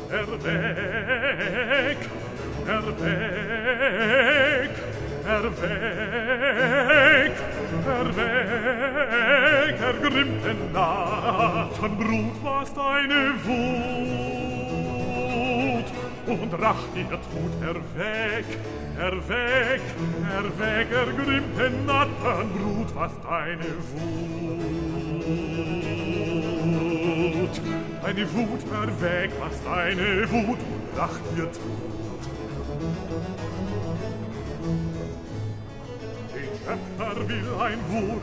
Erweg, erweg, erweg, erweg, ergrimmte Natenbrut, was deine Wut und Rach dir tut. Erweg, erweg, erweg, ergrimmte Natenbrut, was deine Wut, deine Wut erweg, was deine Wut und Rach dir tut. Den Schöpfer will ein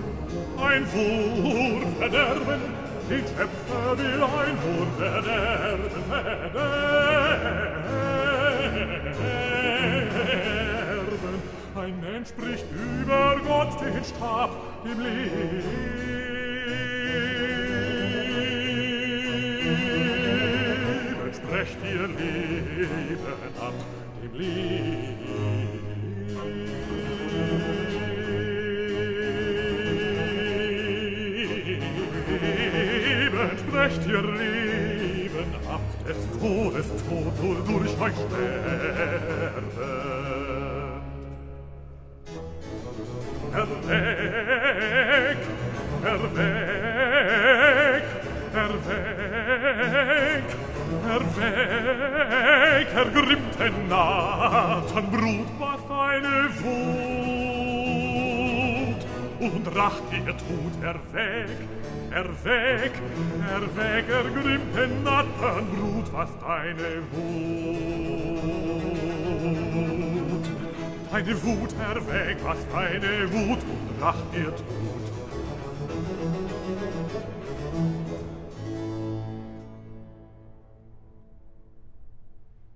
Wurm verderben, den Schöpfer will ein Wurm verderben. Ein Mensch bricht über Gott den Stab im Leben, sprecht ihr Leben ab dem Leben. Sprecht ihr Leben ab des Todes Tod nur durch euch sterben. Erweg, erweg, erweg, erweg, ergrimmte Natenbrut, was deine Wut und Rach dir tut. Erweg, erweg, erweg, ergrimmte Natenbrut, was deine Wut, deine Wut erweg, was deine Wut und Rach dir tut.